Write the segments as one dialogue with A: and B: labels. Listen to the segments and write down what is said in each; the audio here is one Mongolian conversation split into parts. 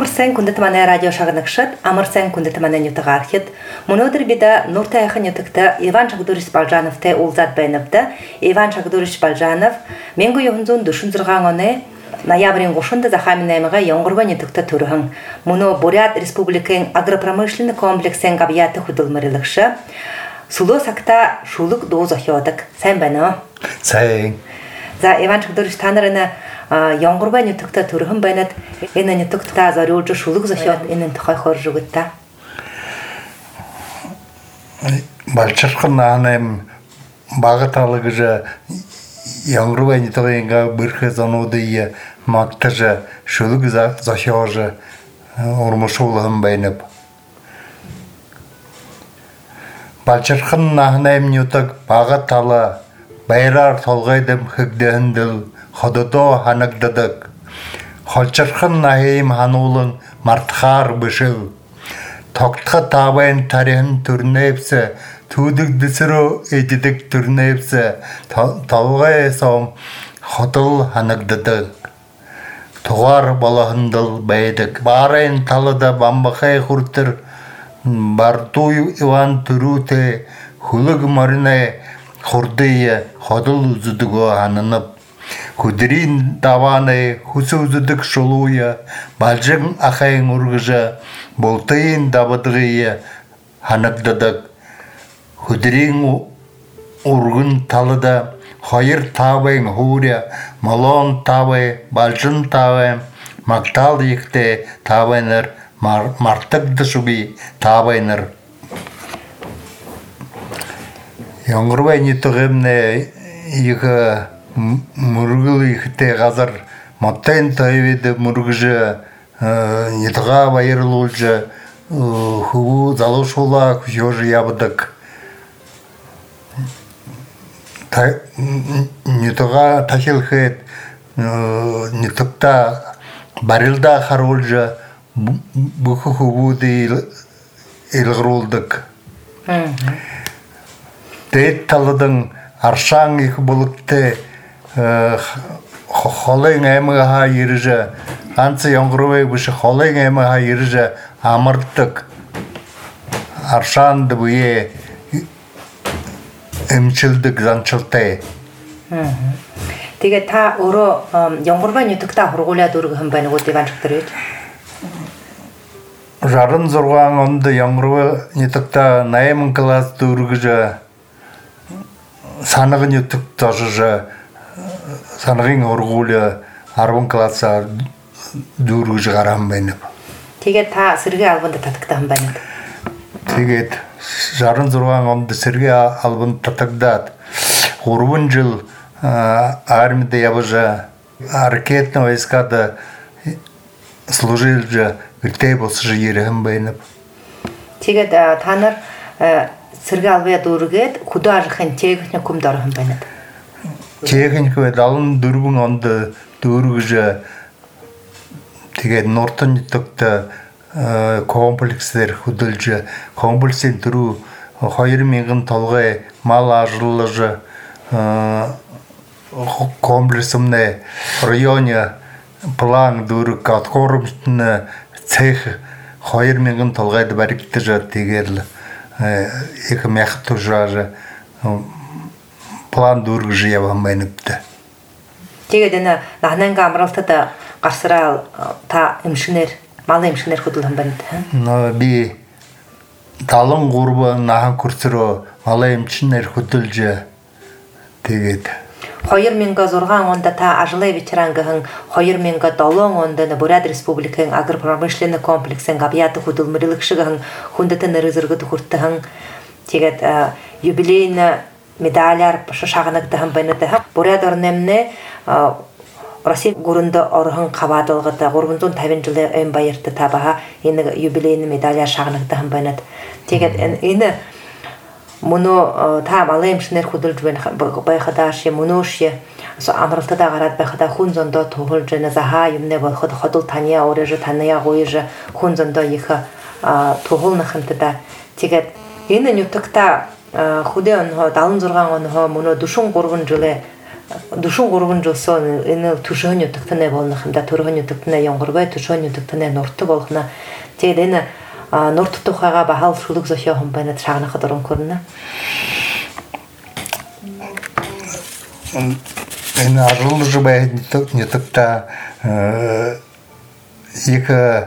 A: Амарсан күндэт манай радио шагнагшид Амарсан күндэт манай нютагаархид мөнөөдөр бид Нуртайхан нютагта Иван Чагдурич Балжановтай уулзаад байнавда. Иван Чагдурич Балжанов 1946 оны ноябрийн 3-нд Захамин аймага Янгорва нютагта төрөһөн мөнөө Бурят Республикийн агропромышленный комплексийн гавьяаты хөдөлмөрлөгшө Сулуу сакта шулуг дуу зохиодог. Сайн байна уу?
B: Сайн.
A: За Иван Чагдурич та нарыг Янгорва нютагта төрөһөн байнад энэ нютагта зориулж шулуг зохиод энэ тухай хорж өгöd та.
B: Балчархан наанам багаталагж Янгорва нютагинга бэрхэ зануудыг магтаж шулуг зохиож урмшуулсан байна. Балчархан наанам нютаг багатала байраар толгойдом хэгдэндэл хододоо ханагдадаг. Холчархан наим хануулан мартахаар бишив. Тогтха тавайн тарин төрнэвс түүдэг дэсрөө эддэг төрнэвс толгойсом ходол ханагдадаг. Тугаар болохондол байдаг. Барын талда бамбахай хүртэр бардуу Иван төрүүтэй хөлөг марнэ хурдый ходол үздэг хананап хүдрийн давааны хүс үздэг шулууя балжин ахайн ургаж болтын давадгыг ханагдадаг. Хүдрийн урган талда хоёр тавын хууря малон тавы балжин тавы мактал ихтэй тавынар мартагдшуби тавынар Янгорва нютагэмнэ их мөргөл ихтэй газар моттын тайвид мөргөж нютага баярлуулж хүү залуушуулаа хөж явдаг. Нютага тахилхэд нютагта барилда харуулж бүх хөвүүдийг илгруулдаг. Дэд талдан аршаан их булгтэй холын аймгаа ирж ганц Янгорвыг биш холын аймгаа ирж амардаг. Аршаанд буе эмчилдэг занчилтай.
A: Тэгээ та өөрөө Янгорва нютагта хургуулаад өргөсөн байна уу Иван Чагдурич?
B: 66 онд Янгорва нютагта 8 класс өргөж санаг нютаг зожж санагын ургуул 10 классаар дүүргэж гарсан байна.
A: Тэгээд та сэргээ албанд татагдсан байна.
B: Тэгээд 66 онд сэргээ албанд татагдаад 3 жил армид явж ракетный войскад служил гэртээ босж ирсэн байна.
A: Тэгээд та нар сэргээ албаа дүүргээд хөдөө аргын техникумд орсон байна.
B: Техникумд 74 онд дүүргэж тэгээд Нуртан нутагт комплексээр хөдөлж комплексийн төрөө 2000 толгой мал ажиглаж комплексомны районы план дүүрэг откормтны цех 2000 толгойд баригдаж тэгээд их мягко жаже план дүүргэж явсан байна.
A: Тэгээд энэ нахнанга амралтад гарсараа та эмшгнэр мал эмшгнэр хөдөлгөн байна.
B: Би 73 нахан курсроо мал эмчнэр хөдөлж тэгээд
A: 2006 онд та ажлын ветерангахан 2007 онд Бурят Республикийн агропромышленный комплексийн гавьяаты хөдөлмөрлөгшгөн хүндэт нэрзэргэд хүртэн тэгээд юбилейн медаляр шагнагдсан байна. Бурят орнэмнэ Россия гүрэнд орхон хаваадалгад 350 жилийн эм баярт та баха энэ юбилейн медаляр шагнагдсан байна. Тэгээд энэ мөнөө та малын эмчнэр хөдөлж байхадаа ши мөнөөш амралтаа гараад байхадаа хүн зөндөө туулж назаха юмнэ болоход ходол тания орэж тания гоёж хүн зөндөө их туулнахынтаа тэгээд энэ нютагта хөдөө он 76 он мөнөө 43 жилээ душун гургун жолсон эне тушон ютуктане болнахымда тургун ютуктане яңгырбай тушон ютуктане нурту болгна тэгээд эне нурту тухага бахал шулук зошохым байна чагна хадорун көрнө
B: эне арылжы бай нютукта екі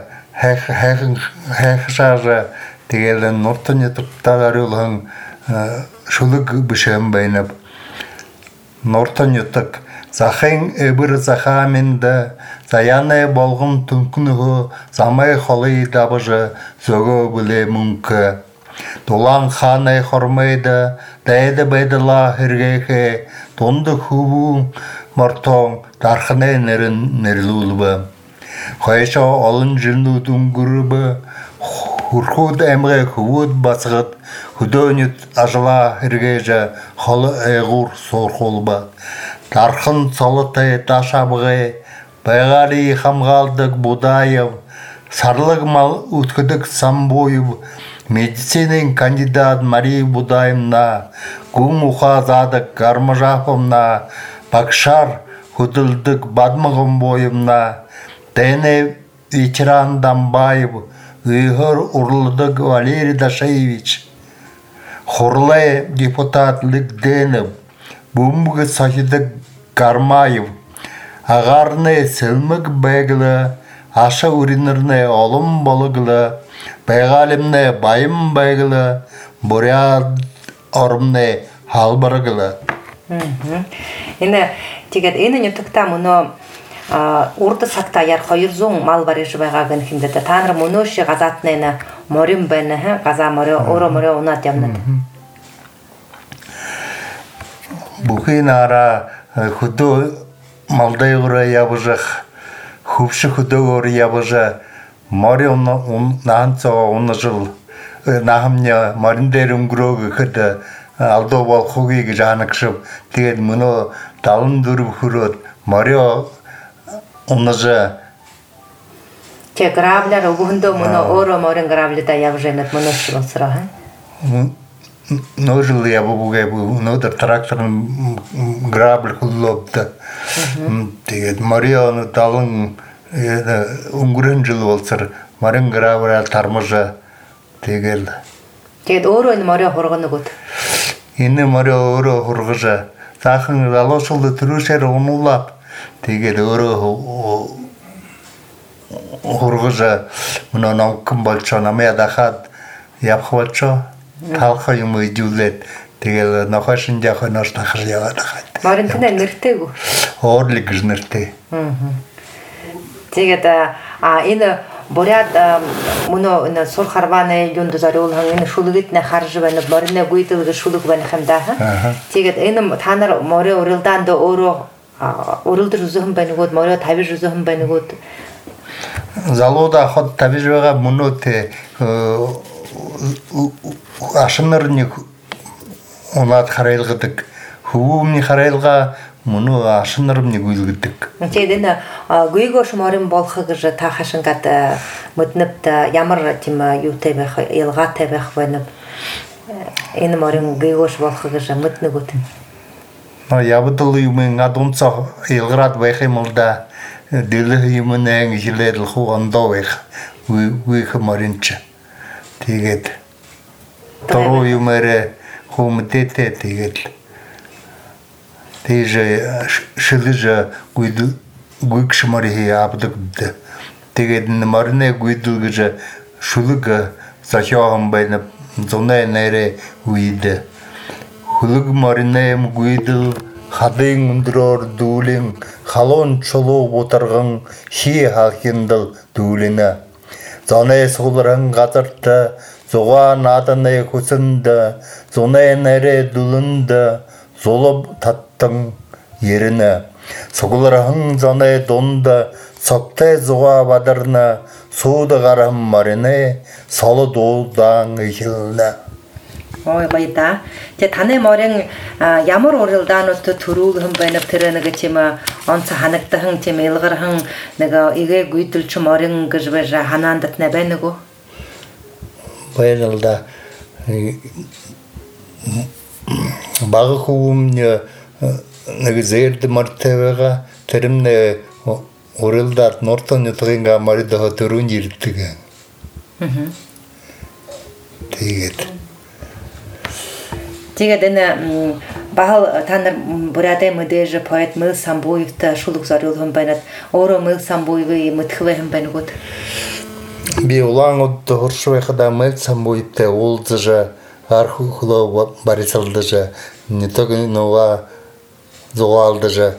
B: хэхшажа тэгээд нурту нютукта арылган шулук бишем байнап Нортон ютак захын эбир захаминда заяны болгон түнкүнүгө замай холый дабыжы зөгө биле мүнкө Дулан ханы хормайды дайды байдыла хиргеке тонды хубу мартон дарханы нерлулбы Хайша алын жинду дүнгүрбы Хурхуд эмре хувуд басгыт Худонит ажла хиргеже халы айгур сорхолба. Тархын солытай ташабығы, байгали хамгалдык Будаев, сарлык мал уткыдык Самбоев, медицинин кандидат Мария Будаевна, гум ухазадык Гармажаповна, Бакшар худылдык Бадмыгым боевна, Дене ветеран Дамбаев, Игорь Урлыдык Валерий Дашевич, Хурлай депутат Ликденов, Бумбы Сахидык Гармаев, Агарны Селмык Беглы, Аша Уринырны Олым Балыглы, Байгалимны Байым Беглы, Буряд Орымны Халбарыглы.
A: Эне тегет эне нютукта муно урды сакта яр хайырзун мал барыжы байгагын хиндете танры муноши газатнена морим бене газа море оро море унат ямнат
B: Бухинара худу малдайгыра ябыжах хупшы худу ябыжа море нанцо жыл нахамня мариндерим грогы хыда алдо бол хугиги жаныкшып тэгээд муно талын дүрүп хүрөт море Оннажа
A: те граблер угундо муно оро морин граблида явженет муноши болсыра
B: ножил я бугай бу нодер тракторын грабль хуллопта тэгээд Марианы талын унгурен жыл болсыр морин грабль тармажа тэгээд
A: оро ин море хоргону гот
B: эне море оро хоргожа захын алошулды түрүшер онулап Тэгээд өөрөө хургожа мөн нонком болчоо намайг дахад явхвачоо талха юм идүүлээд тэгээд нохошин яхан нош тахар яваад хаад.
A: Маринтна нэртэйгүү.
B: Хоорлыг нэртэй.
A: Тэгээд энэ буряд мөн энэ сур харваны юунд зориулхан энэ шүлгэт нэ харж байна борны гүйдэлг шүлэг байна хэмдаа. Тэгээд энэ та нар море уралдаанд өөрөө Уралдэр үзэхэн байнагууд море тавиж үзэхэн байнагууд
B: залуда хот тавиж байгаа мөнөтэй ашнарны унаад харайлгадаг хөвөмний харайлга мөнөө ашнарны гүйлгэдэг.
A: Тэгээд энэ гүйгош морин болох гэж та хашингад мөднөд ямар тийм юутай байх ялгаатай байх байна. Энэ морин гүйгош болох гэж мөднөгөт.
B: Ябдал юм гадунцаа илград байх юм л да дэлх юм нэг жилэл хуу ондоо байх үех маринч тэгээд тороо юмэрэ хумдэтэй тэгээд тийж шилж гүйгш мари абдаг тэгээд марны гүйдэл гэж шүлэг захиогон байна зунэ нэрэ үйд Хүлэг маринэм гүйдэл хадын өндрөөр дүүлэн халуун чулуу бутарган хий хахиндал дүүлэнэ. Зонэ суулран газарта зугаа нааданы хүсэнд зунэ нэрэ дүлэнд зулуб таттан ерэнэ. Сугулрахан зонэ дунд согтэй зугаа бадарна сууд гарам маринэ соло дуулдан ихэлнэ.
A: Ой баяда. Тэ таны морин ямар уралдаанууд төрүүгэн байна тэр нэг тийм онц ханагдсан тийм илгархан нэг игэ гүйдэлч морин гэж байж ханаандат нэ байна уу?
B: Баялда. баг хүм Нагзерді мартевеға тәрімне орылдар нортон ютығынға маридаға түрін ерттігі.
A: Тегет эне бахал таныр бурядай мыдежи поэт Мыл Самбуевта шулук зарылхын байнат. Оро Мыл Самбуевы мытхывайхын байнугот.
B: Би улаң отты хоршуайхада Мыл Самбуевта олдыжа архухло барисалдыжа не только нова зуалдыжа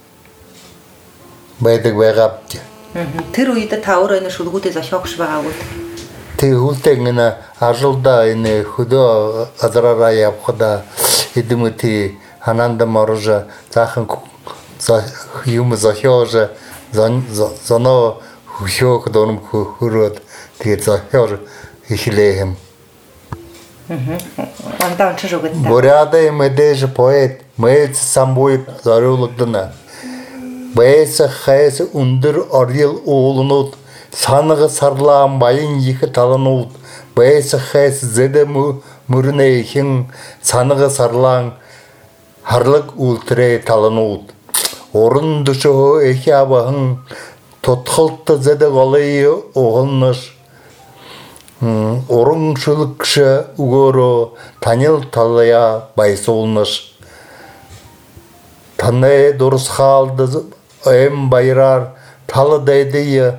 B: байдык байгапты.
A: Тыр уйта таура эне шулугуте за шокшвагут.
B: Ты ултегна ажылда эне худо адрара япхада идимути ананда маружа захын за юм захёжа зано хушок доным хурот ты захёж ихлеем.
A: Антан чужогот.
B: Буряда медеж поэт Мыл Самбуев зарулыгдына. Бэйса хайсы ундыр орел оолунут санығы сарлаан байын екі таланут. Бэйса хайсы зеде мүрінейхін санығы сарлаан харлық ультре таланут. Орын дұшығы эки абахын тотқылтты зеде ғалайы оғылныш. Орын шылықшы угоро танил талая байсолныш. Таны дұрыс қалды әм байрар талы дайдыйы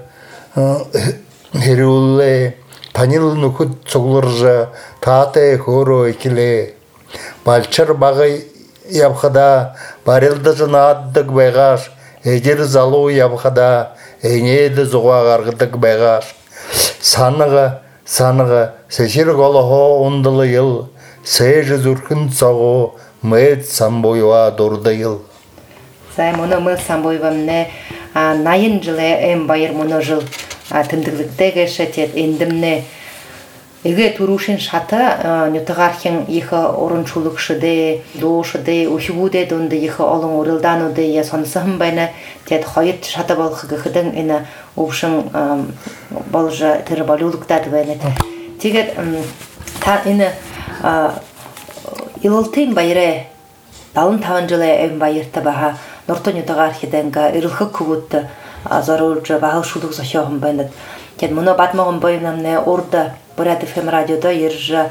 B: херулле танил нүкіт сұғылыржа таты хоро екіле. Балчыр бағай япқада барелді жына аддық байғаш, әдер залу япқада әнеді зұға ғарғыдық байғаш. Саныға сәшір қолығы ондылы ел, сәжі зүркін сағу Мыл Самбуева дұрды ел.
A: Зай мұны Мыл Самбуевамне найын жылы әм байыр мұны жыл тымдықлықтегі шәтет ендімне Эге турушин шата нютагархин иха орунчулук шыды, доошыды, ухивуде донды иха олың орылдануды я сонысығым байна тет хайыт шата балқығы қыдың эна опшын балжа тірі балюлуктады байна. Тегет та эна илылтын байыры далын таван жылы әм байырты баха нұрты нютагархиденға ирылқы күгітті зарулжа бағыл шулук захиоғым байна. Тет мұны батмағым бойынамне орда Бурят FM радиода ержа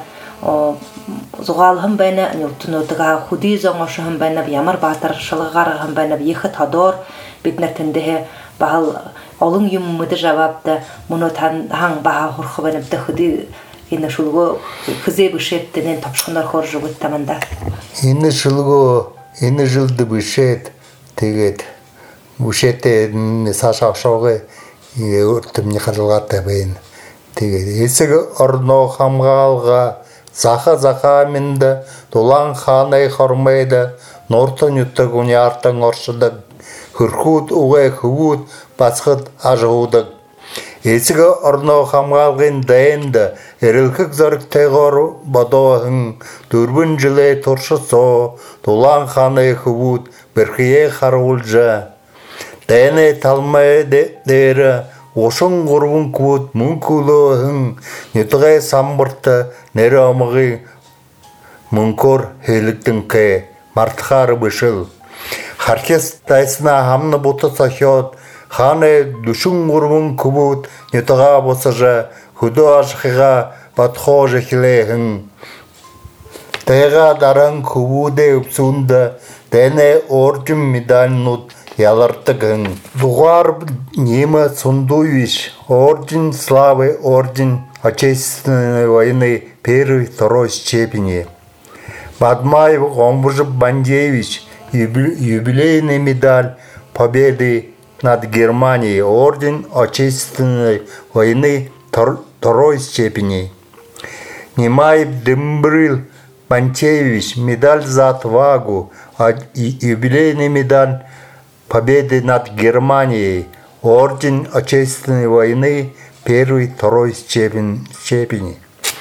A: зугалхым байна нютнутга худи зоңошым байна ямар батыр шылыгарым байна ихы тадор битнертенде бахал олың юммыды жавапты мұны таң баха хорхы байна бді худи ины шулго кызе бышеттенен топшқындар хор жугыт таманда.
B: Ины шулго ины жылды бышет тегет бышетте сашақшауғы өртім не қарылғатты бейін. Есігі ұрно қамғалға зақа мінді, долан қанай қормайды, нортын үттік уне артың оршыдық, хүркут уғай күгут басқыт ажығудық. Есігі ұрно қамғалғын дайынды, әрілкік зарық тәғыр бадоғын, дүрбін жылай тұршы со, долан қанай күгут біркие қаруылжа. Дәйіне талмай дәрі, Ошың ғұрбын күт мүнкіліғін, нетіғай самбырты нәрі амығы мүнкор хейліктің кәй, мартықары бішіл. Харкес тайсына хамны бұты сахиот, ханы дүшің ғұрбын күбіт нетіға босыжа, хүді ашқыға батқо жекілейхін. Тайға даран күбіде үпсуында, дәне орден медалінут, ялартыгын. Дугар Нима Сундуевич, орден славы, орден Отечественной войны, первой, второй степени. Бадмаев Омбужев Бандеевич, юбилейный медаль победы над Германией, орден Отечественной войны, второй степени. Немаев Дембрил Бантеевич, медаль за отвагу, юбилейный медаль победы над Германией, орден Отечественной войны, первой, второй степени.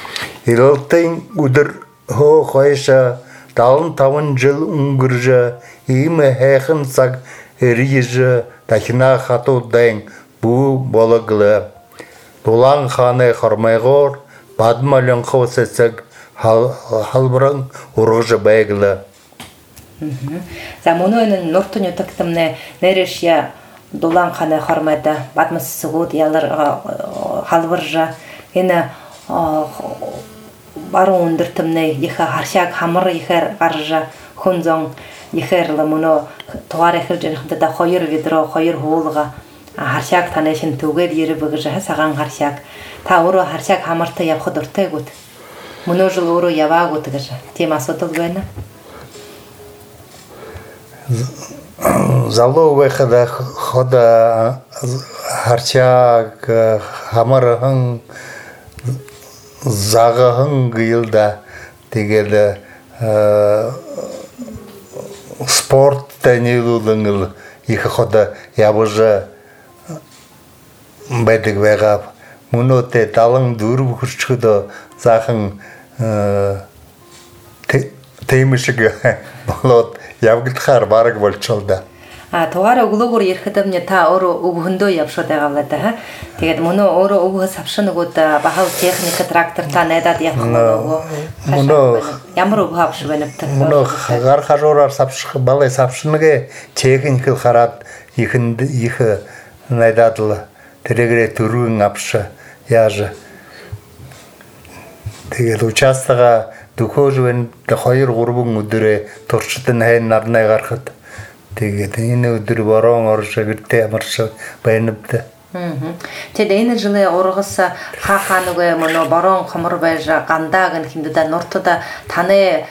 B: Илтын удыр хо хайша, талын тавын жыл уңгыржа, имы хэхын саг эрижа, тахина хату дайын бу болагылы. Дулан ханы хармайгор, бадмалын хосесек халбырын урғжы байгылы.
A: За мөнөөнүн нуртун ютактымны нерешья дулан каны хормада батмас сугуд ялар халвыржа эне баруун дыртымны иха харшак хамыр ихер гаржа хунзон ихерлы мөнө тугар ихержен хымда хойыр видро хойыр хуулга харшак танешин түгер ери быгыжа саган харшак та уру харшак хамырты явхы дуртайгут мөнө жыл уру явагут гыжа темасы тылгайна
B: заловыхада хода харчак хамарахын загахын гылда тегеле спорт тенилудыңыл их хода ябыжа бедик вегап муноте талың дуру хурчудо захын темишиге болот явгитхар бараг болчолда
A: тугара углугур ерхедемне та ору угундо yapшодегалада тэгээд муно ору угу сапшыныгута бахал техника трактор та недад яхмоо
B: муно
A: ямар угу хапшвенепте
B: муно гар хажорар сапшх балай сапшыныге техникл харат ихинд их недадл тэрэгрэ төрүүн апша яажа тэгээд участага дөхөөжвэн 2-3 өдрөө туршдын хайн нарнаа гарахад тэгээд энэ өдөр борон оршоо гэртээ амаршаа байнабда.
A: Тэгээд энэ жилээ ургаса хааханугэ мөн борон хомор байжа гандаг хэмдэдэ нуртуда таны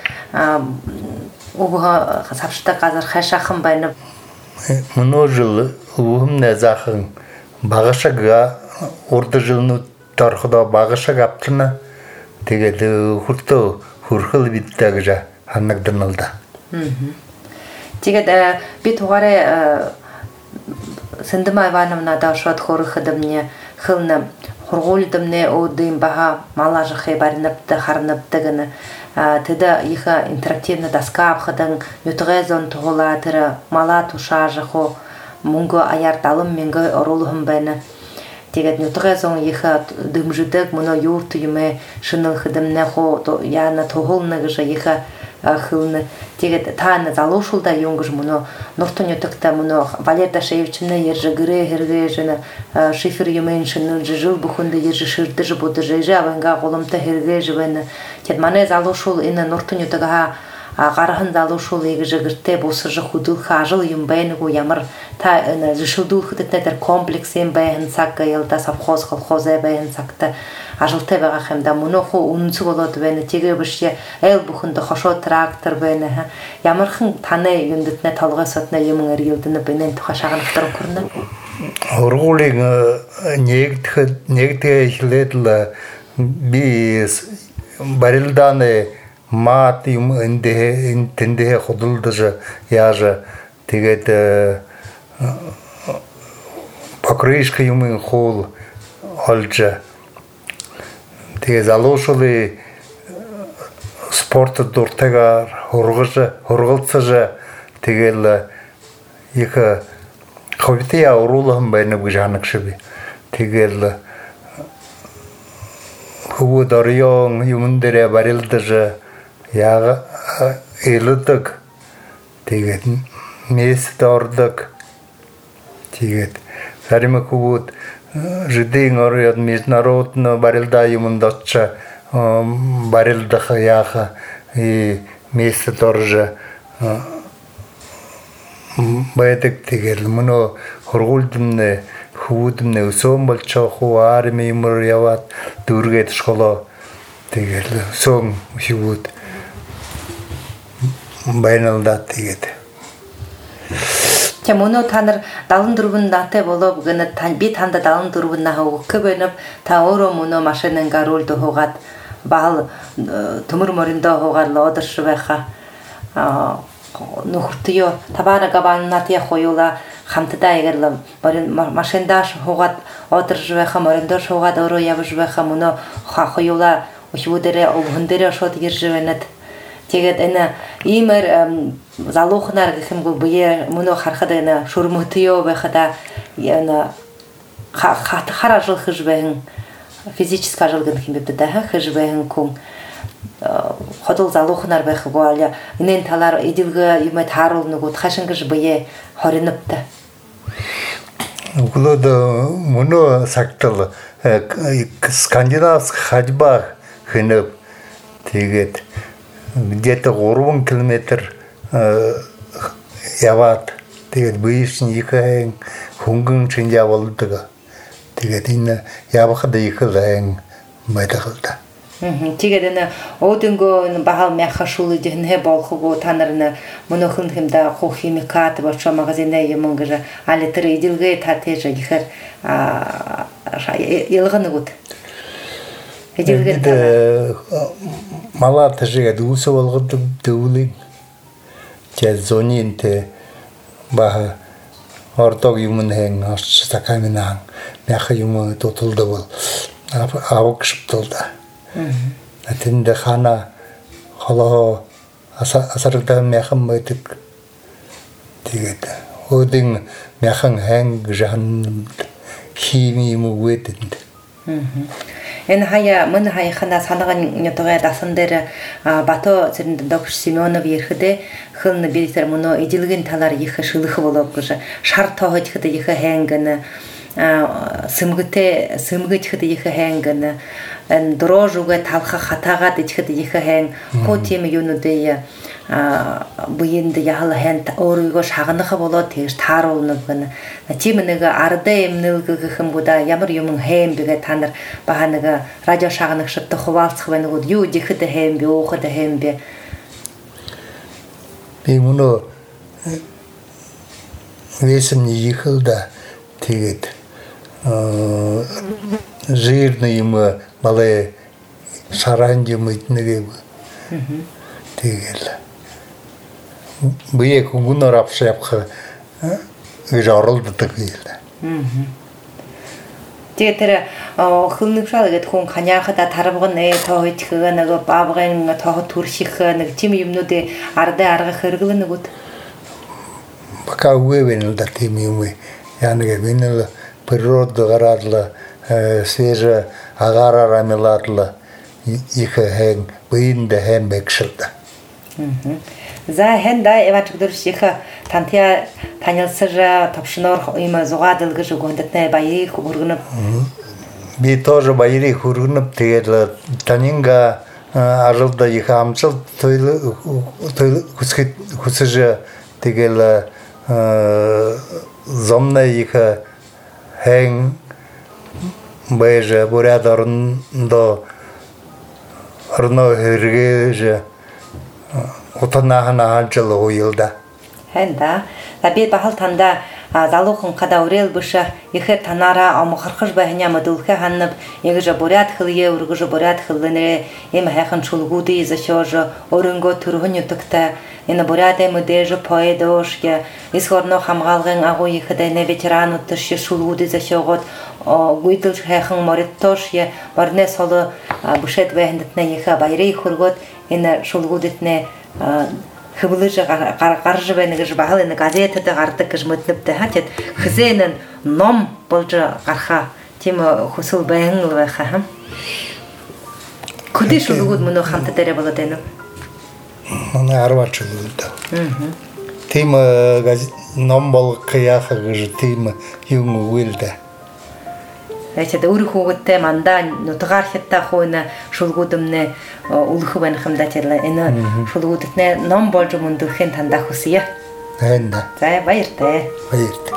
A: угу савштай газар хашаахан байнаб.
B: Мөнөө жил угумнэ захан багашага урд жилнүүд торходо багашаг аптна тэгээд хүртөө хөрхөл бидтэй гэж ханагдана.
A: Тэгээд би тугаараа Сэндэмаа Ивановна дашод хөрөхөдмне хылна хургуулдмне одын баха малажхэ барнапта харнаптагна тэда иха интерактивна доска абхадан ютгезон тугулатыра мала тушажхо мунго аяр талым менгэ орулхым байна. Тэгээд ютгезон иха дымжыдаг муно юрт юме шыныл хыдымне хо яна тугулна гыжа иха хылны тэгээд таана залушулда юнгж муно нуртун ютакта муно Валерда Шеевична ержи гыре хергежена шифер юмен шыныл жыл бухунда ержи шырдыжы будыжы аванга голымта хергежена тэгээд мане залушул ина нуртун ютага гарахын залушул егжи гырте босыжы худул хажыл юмбайнгу ямар та ина жышылдул хыдытнетер комплексен байын сакка елда совхоз колхозе байын сакта ажылтай байгаа хэмда мөнөхө үнцэг болоод байна. Тэгээ бишээ эл бүхэнд хошоо трактор байна. Ямархан таны юндэтнэ толгойсотна юм эргэлдэнэ бэнэн тухай шагнахтар көрнө.
B: Ургуулыг нэгдгээ ихлэдэл би барилдааны мат юм эндээ худалдаж яажа тэгээд покрышка юм хоол олж тэгээд залуушулы спорт дуртайгаар хургалцаж тэгэл их хоббития уруулхан байна гэж ханагшби тэгэл хөвд орён юм дээр барилдаж яга элдэг тэгээд мест ордог тэгээд зарим хөвд жидийн орёд международно барилда юмд оча барилдах яха и мест орж байдаг тэгэл мөнө хургуулдмнэ хүүдмнэ өсөөн болчоо хуу арми юмр яваад дүүргээд школоо тэгэл сөн хүүд байналда тэгээд Мөнө танар 74 датай болов гэнэ би танда 74 наа өгөх бэнэ та өөрөө мөнө машинын гаруулд хуугаад баал төмөр мориндоо хуугаад лодерш байха нөхөртөө табана габаннат я хоёла хамтдаа ягерлам машиндаш хуугаад одерж байха мориндоо шуугаад өөрөө явж байха мөнө хоёла өчвүдэрэ өвөндөрө шууд ирж бэнэт тэгээд энэ иймэр залуухнаар гэх юм бол бие мөнө харахад энэ шүрмөтөө байхада яна харажил хэж байн физически ажил гэх юм бэ да хэж байн хүн ходол залуухнаар байхгүй аля энэ талаар эдэлгэ юм тааруулнагууд хашингэж бие хоринопта.
C: Углод мөнө сактал скандинавск хажбах хэнэв тэгээд где-то 3 километр яваад тэгээд бийшин ихэн хөнгөн чинжаа болдог. Тэгээд энэ явахад ихлэн мэдээлэлтэй.
B: Тэгээд энэ өөдөнгөө бахал мяхашул дэнэ болохгүй та нар мөнөхөн хэмдэ хуу химикат болчоо магазинаа юм гэж алитер идэлгээ татэж ихэр ялганагууд.
C: Идэлгээ малат жигэд үсэ болгодог дөвлийг жаз зонинте баха ордог юм хэн арч такаминаа мяха юм тотолдог авах шптолда. Атинда хана холоо асарда мяхан мэддэг. Тэгээд өөдөн мяхан хэн жан хими юм үедэнд.
B: Энэ хаяа мөн хаяа хана санаган нётгээ дасан дээр бато зэрэнд доктор Семенов ирэхдээ хën битэр мөнө идэлгийн талаар их шүлэх болов гэж шар тооход ихэд их хэнгэн сэмгэж ихэд их хэнгэн эн дрожугэ талха хатагаад ихэд их хэн хуу тийм юунуудээ буйнд яхал хэн өөрийгөө шагнах болоод тэгж тааруулнаг гэнэ тийм нэг ардаа юмнэл гэхэмгуда ямар юм хэм бигэ та нар баа нэг радио шагнах шигт хуваалцах байна гоо юу ихэд хэм би уухад хэм би
C: мөнө весен ихэлда тэгээд жирный юм малэ шаранди мэднэгэ тэгэл бие гүнөр авшаах гэж оролддог юм.
B: Тэгээд тэр хөнөшөө гэдэг хүн ханяахада тарбган тоохыг нэг баабгын тооход төрших нэг тийм юмнуудыг ардаа аргах хэрэглэнэгүүд.
C: Пока уверен да тийм юм яанагэ винэл природа гараадла свежа агараа мелаадла их хэн бинд хэн бэкшэлда.
B: За хэнда эвачгдэр ших тантя танилсэр топшнор им зугаадл гэж өгөндэтэ баярыг хүргэнэ.
C: Би тоже баярыг хүргэнэ тэгээд танинга аралда их амсал тойл хүсэж тэгэл зомна их хэн бэжэ бурядарн до орно хэрэгэж утанахана ажил уйлда.
B: Хэнда би бахал танда залуухан када өрөөл бүш ихэ танаараа омхорхож байхня модулхэ ханнав ягж буряд хылье өргөж буряд хылнэ им хайхан чулгуудын зашож өрөнгө төрхөн ютгта энэ буряд мөдөж поэдошгэ исхорно хамгаалгын агуу ихэдэ нэ ветеранууд төш чулгуудын зашогод гүйдэл хайхан моритош я барне соло бүшэд байхнатна ихэ баярыг хөргөд энэ чулгуудытнэ хөвлөж гаргаж байна гэж бахал энэ газетад гардаг гэж мэднэвтэй хатад хзэнэн ном болж гарха тийм хөсөл баян байхаа көдөш шулгууд мөн хамт дээр болоод байна.
C: Манай 10 жил үлдээ. Тийм ном болох яах гэж тийм юм үлдээ.
B: Эцэд өөр хүүхэдтэй мандаа нутгаар хятаа хууна шулгуудымнэ үлэх байх юм да тэр энэ шулгуудтнэ ном болж мөндөрхийн тандаа хүсье.
C: Хэнда.
B: За баяртай.
C: Баяртай.